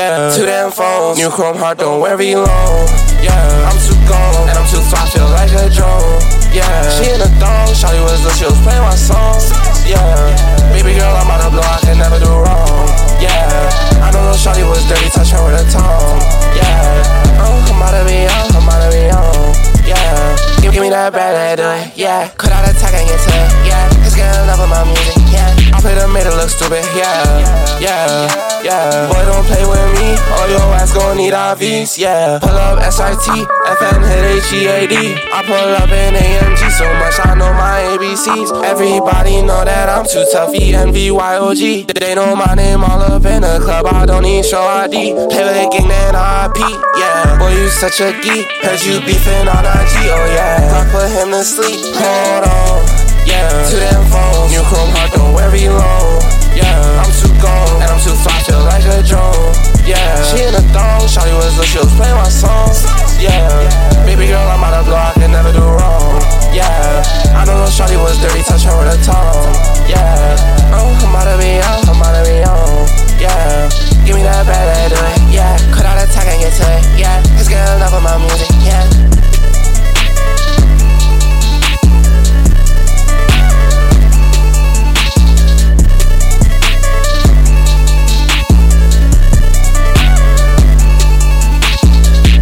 yeah. 2 damn phones, new chrome heart, don't wear me long, yeah. I'm too gone, and I'm too fly, feel like a drone, yeah. She in a thong, shawty was the she was playing my song, yeah. Baby girl, I'm out of blow, I can never do wrong, yeah. I know no shawty was dirty, touch her with a tongue, yeah. I'm out of me on, I'm out of me on, yeah. Give me that bad, that do it, yeah. Cut out attack and get to it, yeah. It's getting enough of my music, yeah. I play the made it look stupid, yeah, yeah, yeah. Boy, don't play with me, or your ass gon' need IVs, yeah. Pull up SIT, FN hit HEAD. I pull up in AMG so much, I know my ABCs. Everybody know that I'm too tough, ENVYOG. They know my name all up in the club, I don't need show ID. Play with a gang, then RIP, yeah. Boy, you such a geek, heard you beefing on IG, oh yeah. I put him to sleep, hold on, yeah. 2 damn phones, new chrome heart, don't wear me long, yeah. I'm too gone, and I'm too fly, feel like a drone, yeah. She in a thong, shawty was the she was playing my song, yeah. Baby girl, I'm out of blow, I can never do wrong, yeah. I know no shawty was dirty, touch her with a tongue, yeah. I'm out of me on, I'm out of me on, yeah. Give me that bad, that do it, yeah. Cut out attack and get to it, yeah. It's getting enough of my music, yeah.